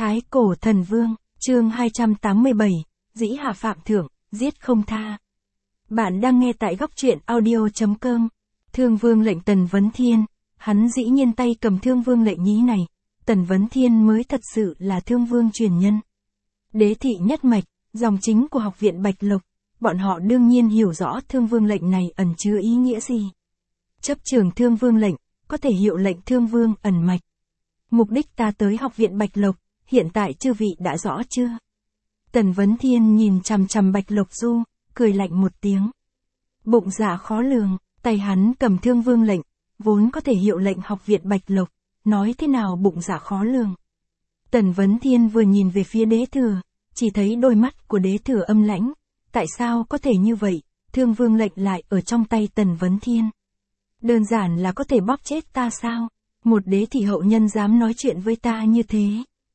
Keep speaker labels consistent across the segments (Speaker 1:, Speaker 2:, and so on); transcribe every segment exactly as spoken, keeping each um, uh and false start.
Speaker 1: Thái cổ thần vương, chương hai trăm tám mươi bảy, dĩ hạ phạm thượng, giết không tha. Bạn đang nghe tại góc truyện audio.com. Thương vương lệnh Tần Vấn Thiên, hắn dĩ nhiên tay cầm thương vương lệnh nhí này, Tần Vấn Thiên mới thật sự là thương vương truyền nhân. Đế thị nhất mạch, dòng chính của học viện Bạch Lộc, bọn họ đương nhiên hiểu rõ thương vương lệnh này ẩn chứa ý nghĩa gì. Chấp trường thương vương lệnh, có thể hiệu lệnh thương vương ẩn mạch. Mục đích ta tới học viện Bạch Lộc, hiện tại chư vị đã rõ chưa? Tần Vấn Thiên nhìn chằm chằm Bạch Lộc Du, cười lạnh một tiếng. Bụng dạ khó lường, tay hắn cầm thương vương lệnh, vốn có thể hiệu lệnh học viện Bạch Lộc, nói thế nào bụng dạ khó lường. Tần Vấn Thiên vừa nhìn về phía đế thừa, chỉ thấy đôi mắt của đế thừa âm lãnh, tại sao có thể như vậy, thương vương lệnh lại ở trong tay Tần Vấn Thiên. Đơn giản là có thể bóp chết ta sao? Một đế thị hậu nhân dám nói chuyện với ta như thế.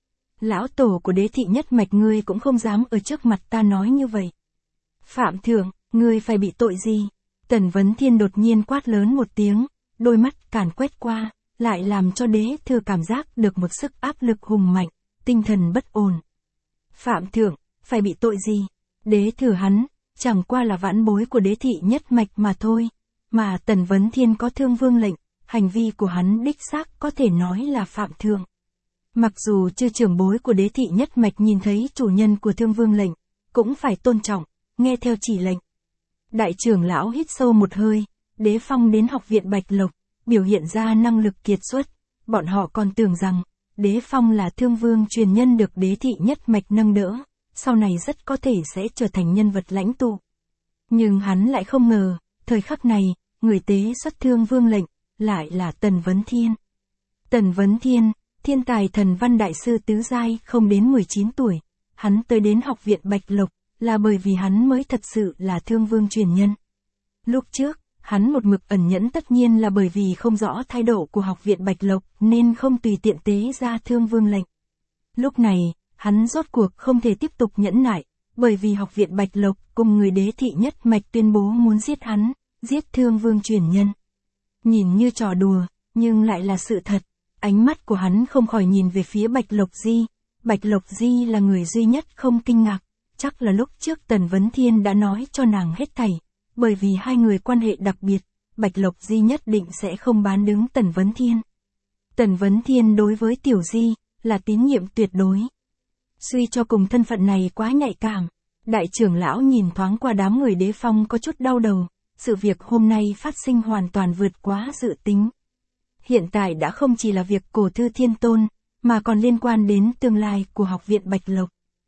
Speaker 1: Lão tổ của đế thị nhất mạch ngươi cũng không dám ở trước mặt ta nói như vậy. Phạm thượng, ngươi phải bị tội gì? Tần Vấn Thiên đột nhiên quát lớn một tiếng, đôi mắt càn quét qua, lại làm cho đế thừa cảm giác được một sức áp lực hùng mạnh, tinh thần bất ổn. Phạm thượng, phải bị tội gì? Đế thừa hắn, chẳng qua là vãn bối của đế thị nhất mạch mà thôi, mà Tần Vấn Thiên có thương vương lệnh, hành vi của hắn đích xác có thể nói là phạm thượng. Mặc dù chư trưởng bối của đế thị nhất mạch nhìn thấy chủ nhân của thương vương lệnh, cũng phải tôn trọng, nghe theo chỉ lệnh. Đại trưởng lão hít sâu một hơi, đế phong đến học viện Bạch Lộc, biểu hiện ra năng lực kiệt xuất, bọn họ còn tưởng rằng, đế phong là thương vương truyền nhân được đế thị nhất mạch nâng đỡ, sau này rất có thể sẽ trở thành nhân vật lãnh tụ. Nhưng hắn lại không ngờ, thời khắc này, người tế xuất thương vương lệnh, lại là Tần Vấn Thiên. Tần Vấn Thiên, thiên tài thần văn đại sư tứ giai không đến mười chín tuổi, hắn tới đến học viện Bạch Lộc, là bởi vì hắn mới thật sự là thương vương truyền nhân. Lúc trước, hắn một mực ẩn nhẫn tất nhiên là bởi vì không rõ thái độ của học viện Bạch Lộc nên không tùy tiện tế ra thương vương lệnh. Lúc này, hắn rốt cuộc không thể tiếp tục nhẫn nại, bởi vì học viện Bạch Lộc cùng người đế thị nhất mạch tuyên bố muốn giết hắn, giết thương vương truyền nhân. Nhìn như trò đùa, nhưng lại là sự thật. Ánh mắt của hắn không khỏi nhìn về phía Bạch Lộc Di. Bạch Lộc Di là người duy nhất không kinh ngạc. Chắc là lúc trước Tần Vấn Thiên đã nói cho nàng hết thảy. Bởi vì hai người quan hệ đặc biệt, Bạch Lộc Di nhất định sẽ không bán đứng Tần Vấn Thiên. Tần Vấn Thiên đối với Tiểu Di, là tín nhiệm tuyệt đối. Suy cho cùng thân phận này quá nhạy cảm. Đại trưởng lão nhìn thoáng qua đám người đế phong có chút đau đầu. Sự việc hôm nay phát sinh hoàn toàn vượt quá dự tính. Hiện tại đã không chỉ là việc cổ thư thiên tôn, mà còn liên quan đến tương lai của học viện Bạch Lộc.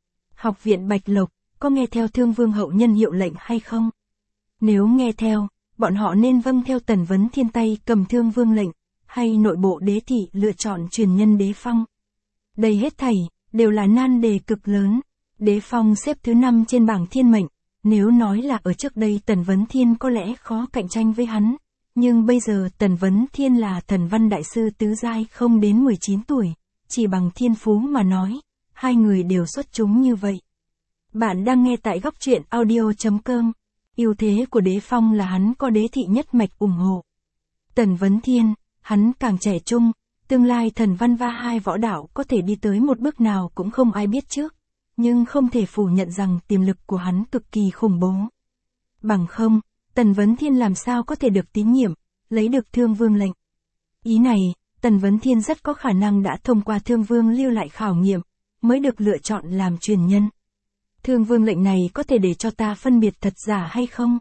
Speaker 1: Học viện Bạch Lộc, có nghe theo thương vương hậu nhân hiệu lệnh hay không? Nếu nghe theo, bọn họ nên vâng theo Tần Vấn Thiên tay cầm thương vương lệnh, hay nội bộ đế thị lựa chọn truyền nhân đế phong? Đây hết thảy, đều là nan đề cực lớn. Đế phong xếp thứ năm trên bảng thiên mệnh. Nếu nói là ở trước đây Tần Vấn Thiên có lẽ khó cạnh tranh với hắn, nhưng bây giờ Tần Vấn Thiên là thần văn đại sư tứ giai không đến mười chín tuổi, chỉ bằng thiên phú mà nói, hai người đều xuất chúng như vậy. Bạn đang nghe tại góc truyện audio.com, ưu thế của đế phong là hắn có đế thị nhất mạch ủng hộ. Tần Vấn Thiên, hắn càng trẻ trung, tương lai thần văn va hai võ đạo có thể đi tới một bước nào cũng không ai biết trước. Nhưng không thể phủ nhận rằng tiềm lực của hắn cực kỳ khủng bố. Bằng không, Tần Vấn Thiên làm sao có thể được tín nhiệm, lấy được thương vương lệnh. Ý này, Tần Vấn Thiên rất có khả năng đã thông qua thương vương lưu lại khảo nghiệm, mới được lựa chọn làm truyền nhân. Thương vương lệnh này có thể để cho ta phân biệt thật giả hay không?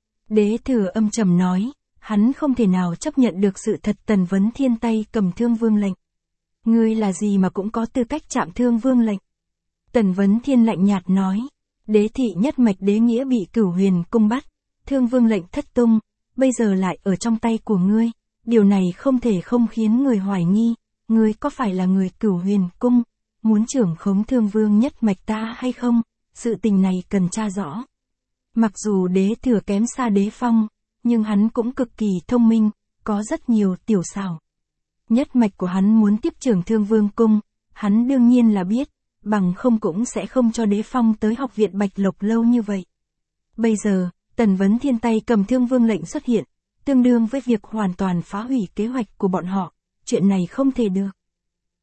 Speaker 1: Đế thừa âm trầm nói, hắn không thể nào chấp nhận được sự thật Tần Vấn Thiên tay cầm thương vương lệnh. Ngươi là gì mà cũng có tư cách chạm thương vương lệnh? Tần Vấn Thiên lạnh nhạt nói, đế thị nhất mạch đế nghĩa bị Cửu Huyền cung bắt, thương vương lệnh thất tung, bây giờ lại ở trong tay của ngươi, điều này không thể không khiến người hoài nghi, ngươi có phải là người Cửu Huyền cung, muốn trưởng khống thương vương nhất mạch ta hay không, sự tình này cần tra rõ. Mặc dù đế thừa kém xa đế phong, nhưng hắn cũng cực kỳ thông minh, có rất nhiều tiểu xảo. Nhất mạch của hắn muốn tiếp trưởng thương vương cung, hắn đương nhiên là biết. Bằng không cũng sẽ không cho đế phong tới học viện Bạch Lộc lâu như vậy. Bây giờ, Tần Vấn Thiên tay cầm thương vương lệnh xuất hiện, tương đương với việc hoàn toàn phá hủy kế hoạch của bọn họ, chuyện này không thể được.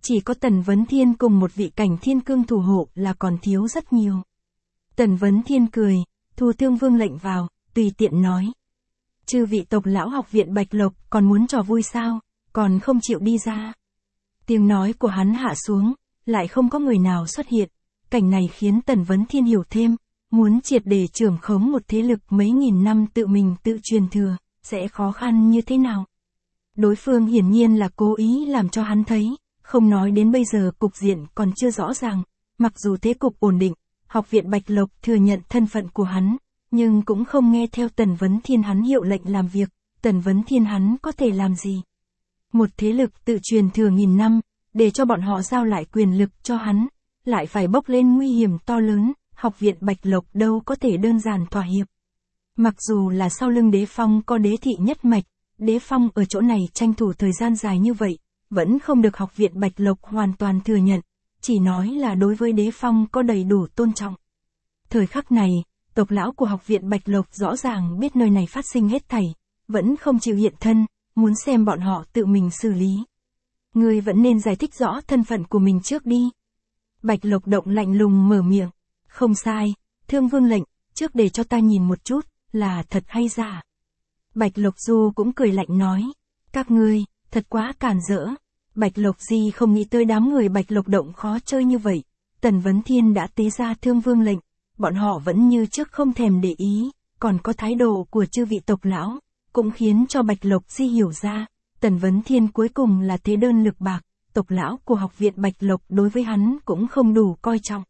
Speaker 1: chỉ có Tần Vấn Thiên cùng một vị cảnh thiên cương thủ hộ là còn thiếu rất nhiều. Tần Vấn Thiên cười, thu Thương Vương lệnh vào, tùy tiện nói. Chư vị tộc lão học viện Bạch Lộc còn muốn trò vui sao, còn không chịu đi ra. Tiếng nói của hắn hạ xuống, lại không có người nào xuất hiện. Cảnh này khiến Tần Vấn Thiên hiểu thêm, muốn triệt để trưởng khống một thế lực mấy nghìn năm tự mình tự truyền thừa, sẽ khó khăn như thế nào. Đối phương hiển nhiên là cố ý làm cho hắn thấy, không nói đến bây giờ cục diện còn chưa rõ ràng, mặc dù thế cục ổn định, học viện Bạch Lộc thừa nhận thân phận của hắn, nhưng cũng không nghe theo Tần Vấn Thiên hắn hiệu lệnh làm việc, Tần Vấn Thiên hắn có thể làm gì. Một thế lực tự truyền thừa nghìn năm, để cho bọn họ giao lại quyền lực cho hắn, lại phải bốc lên nguy hiểm to lớn, học viện Bạch Lộc đâu có thể đơn giản thỏa hiệp. Mặc dù là sau lưng Đế Phong có Đế thị nhất mạch, Đế Phong ở chỗ này tranh thủ thời gian dài như vậy, vẫn không được học viện Bạch Lộc hoàn toàn thừa nhận, chỉ nói là đối với Đế Phong có đầy đủ tôn trọng. Thời khắc này, tộc lão của học viện Bạch Lộc rõ ràng biết nơi này phát sinh hết thảy, vẫn không chịu hiện thân, muốn xem bọn họ tự mình xử lý. Ngươi vẫn nên giải thích rõ thân phận của mình trước đi. Bạch Lộc Động lạnh lùng mở miệng. Không sai, Thương Vương lệnh, trước để cho ta nhìn một chút, là thật hay giả. Bạch Lộc Du cũng cười lạnh nói. Các ngươi, thật quá cản rỡ. Bạch Lộc Di không nghĩ tới đám người Bạch Lộc Động khó chơi như vậy. Tần Vấn Thiên đã tế ra Thương Vương lệnh, bọn họ vẫn như trước không thèm để ý, còn có thái độ của chư vị tộc lão, cũng khiến cho Bạch Lộc Di hiểu ra, Tần Vấn Thiên cuối cùng là thế đơn lực bạc, tộc lão của học viện Bạch Lộc đối với hắn cũng không đủ coi trọng.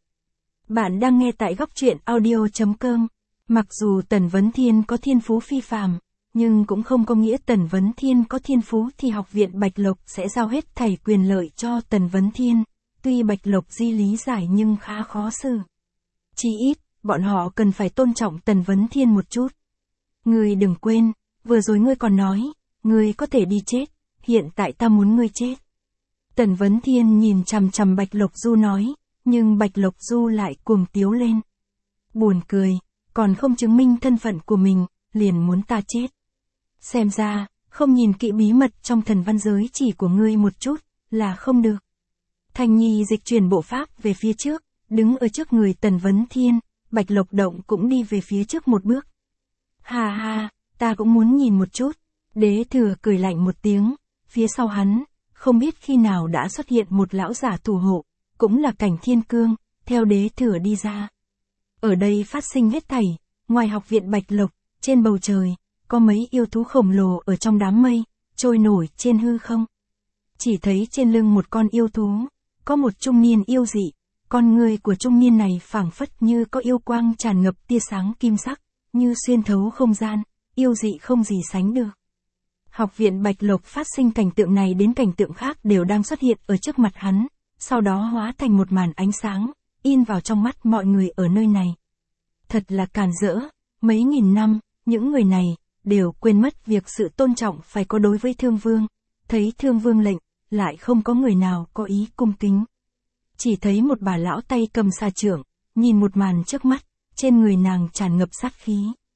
Speaker 1: Bạn đang nghe tại góc truyện audio chấm com. Mặc dù Tần Vấn Thiên có thiên phú phi phàm, nhưng cũng không có nghĩa Tần Vấn Thiên có thiên phú thì học viện Bạch Lộc sẽ giao hết thảy quyền lợi cho Tần Vấn Thiên. Tuy Bạch Lộc Di lý giải nhưng khá khó xử. Chỉ ít, bọn họ cần phải tôn trọng Tần Vấn Thiên một chút. Ngươi đừng quên, vừa rồi ngươi còn nói, ngươi có thể đi chết, hiện tại ta muốn ngươi chết. Tần Vấn Thiên nhìn chằm chằm Bạch Lộc Du nói, nhưng Bạch Lộc Du lại cuồng tiếu lên. Buồn cười, còn không chứng minh thân phận của mình, liền muốn ta chết. Xem ra, không nhìn kỹ bí mật trong thần văn giới chỉ của ngươi một chút, là không được. Thanh Nhi dịch chuyển bộ pháp về phía trước, đứng ở trước người Tần Vấn Thiên, Bạch Lộc Động cũng đi về phía trước một bước. Hà ha, ta cũng muốn nhìn một chút. Đế thừa cười lạnh một tiếng, phía sau hắn, không biết khi nào đã xuất hiện một lão giả thủ hộ, cũng là cảnh thiên cương, theo đế thừa đi ra. Ở đây phát sinh hết thảy, ngoài học viện Bạch Lộc, trên bầu trời, có mấy yêu thú khổng lồ ở trong đám mây, trôi nổi trên hư không. Chỉ thấy trên lưng một con yêu thú, có một trung niên yêu dị, con người của trung niên này phảng phất như có yêu quang tràn ngập tia sáng kim sắc, như xuyên thấu không gian, yêu dị không gì sánh được. Học viện Bạch Lộc phát sinh cảnh tượng này đến cảnh tượng khác đều đang xuất hiện ở trước mặt hắn, sau đó hóa thành một màn ánh sáng, in vào trong mắt mọi người ở nơi này. Thật là càn rỡ, mấy nghìn năm, những người này, đều quên mất việc sự tôn trọng phải có đối với Thương Vương, thấy Thương Vương lệnh, lại không có người nào có ý cung kính. Chỉ thấy một bà lão tay cầm xà chưởng, nhìn một màn trước mắt, trên người nàng tràn ngập sát khí.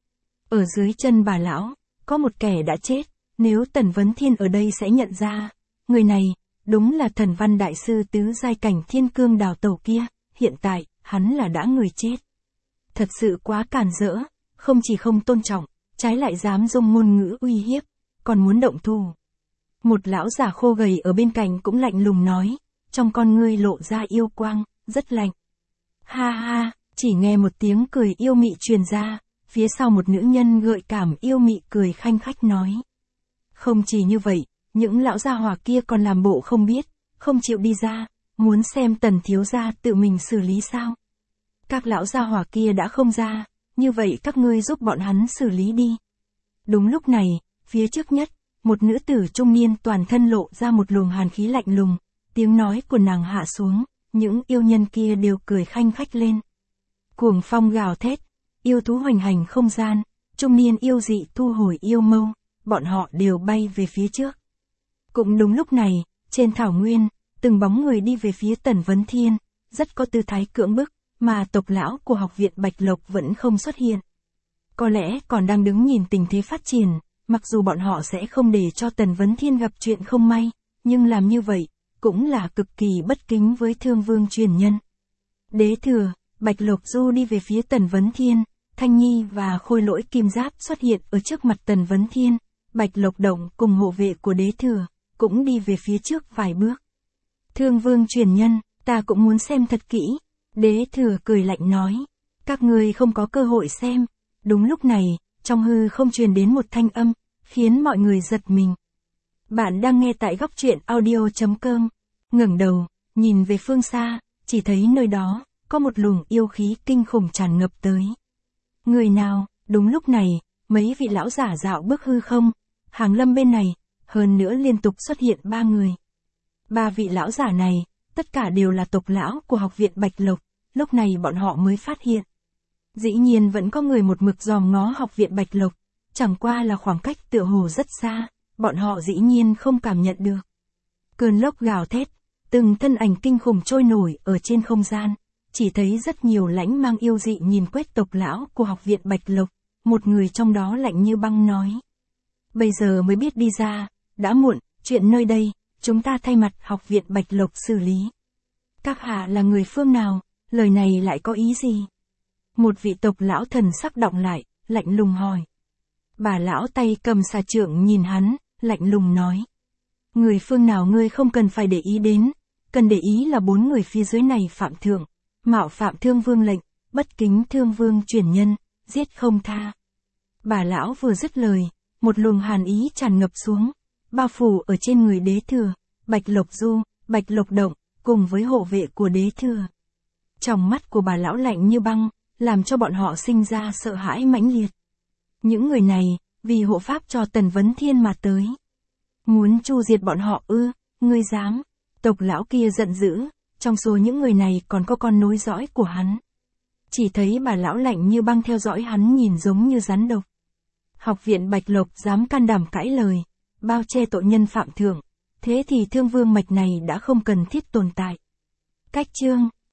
Speaker 1: Ở dưới chân bà lão, có một kẻ đã chết, nếu Tần Vấn Thiên ở đây sẽ nhận ra, người này, đúng là thần văn đại sư tứ giai cảnh thiên cương đào tẩu kia, hiện tại, hắn là đã người chết. Thật sự quá càn rỡ, không chỉ không tôn trọng, trái lại dám dùng ngôn ngữ uy hiếp, còn muốn động thủ. Một lão giả khô gầy ở bên cạnh cũng lạnh lùng nói, trong con ngươi lộ ra yêu quang, rất lạnh. Ha ha, chỉ nghe một tiếng cười yêu mị truyền ra, phía sau một nữ nhân gợi cảm yêu mị cười khanh khách nói. Không chỉ như vậy, những lão gia hỏa kia còn làm bộ không biết, không chịu đi ra, muốn xem Tần thiếu gia tự mình xử lý sao. Các lão gia hỏa kia đã không ra, như vậy các ngươi giúp bọn hắn xử lý đi. Đúng lúc này, phía trước nhất, một nữ tử trung niên toàn thân lộ ra một luồng hàn khí lạnh lùng, tiếng nói của nàng hạ xuống, những yêu nhân kia đều cười khanh khách lên. Cuồng phong gào thét, yêu thú hoành hành không gian, trung niên yêu dị thu hồi yêu mâu, bọn họ đều bay về phía trước. Cũng đúng lúc này, trên thảo nguyên, từng bóng người đi về phía Tần Vấn Thiên, rất có tư thái cưỡng bức, mà tộc lão của học viện Bạch Lộc vẫn không xuất hiện. Có lẽ còn đang đứng nhìn tình thế phát triển, mặc dù bọn họ sẽ không để cho Tần Vấn Thiên gặp chuyện không may, nhưng làm như vậy, cũng là cực kỳ bất kính với Thương Vương truyền nhân. Đế thừa, Bạch Lộc Du đi về phía Tần Vấn Thiên, Thanh Nhi và Khôi Lỗi Kim Giáp xuất hiện ở trước mặt Tần Vấn Thiên, Bạch Lộc Động cùng hộ vệ của đế thừa, cũng đi về phía trước vài bước. Thương Vương truyền nhân, ta cũng muốn xem thật kỹ. Đế thừa cười lạnh nói, các ngươi không có cơ hội xem. Đúng lúc này, trong hư không truyền đến một thanh âm, khiến mọi người giật mình. Bạn đang nghe tại góc truyện audio chấm com. Ngẩng đầu, nhìn về phương xa, chỉ thấy nơi đó, có một luồng yêu khí kinh khủng tràn ngập tới. Người nào? Đúng lúc này, mấy vị lão giả dạo bước hư không, hàng lâm bên này, hơn nữa liên tục xuất hiện ba người. Ba vị lão giả này, tất cả đều là tộc lão của học viện Bạch Lộc, lúc này bọn họ mới phát hiện. Dĩ nhiên vẫn có người một mực dòm ngó học viện Bạch Lộc, chẳng qua là khoảng cách tựa hồ rất xa, bọn họ dĩ nhiên không cảm nhận được. Cơn lốc gào thét, từng thân ảnh kinh khủng trôi nổi ở trên không gian, chỉ thấy rất nhiều lãnh mang yêu dị nhìn quét tộc lão của học viện Bạch Lộc, một người trong đó lạnh như băng nói. Bây giờ mới biết đi ra, đã muộn, chuyện nơi đây, chúng ta thay mặt học viện Bạch Lộc xử lý. Các hạ là người phương nào, lời này lại có ý gì? Một vị tộc lão thần sắc động lại, lạnh lùng hỏi. Bà lão tay cầm xà trượng nhìn hắn, lạnh lùng nói. Người phương nào ngươi không cần phải để ý đến, cần để ý là bốn người phía dưới này phạm thượng, mạo phạm Thương Vương lệnh, bất kính Thương Vương truyền nhân, giết không tha. Bà lão vừa dứt lời, một luồng hàn ý tràn ngập xuống, bao phủ ở trên người đế thừa, Bạch Lộc Du, Bạch Lộc Động, cùng với hộ vệ của đế thừa. Trong mắt của bà lão lạnh như băng, làm cho bọn họ sinh ra sợ hãi mãnh liệt. Những người này, vì hộ pháp cho Tần Vấn Thiên mà tới. Muốn tru diệt bọn họ ư, ngươi dám. Tộc lão kia giận dữ, trong số những người này còn có con nối dõi của hắn. Chỉ thấy bà lão lạnh như băng theo dõi hắn nhìn giống như rắn độc. Học viện Bạch Lộc dám can đảm cãi lời, bao che tội nhân phạm thượng, thế thì Thương Vương mạch này đã không cần thiết tồn tại. Cách chương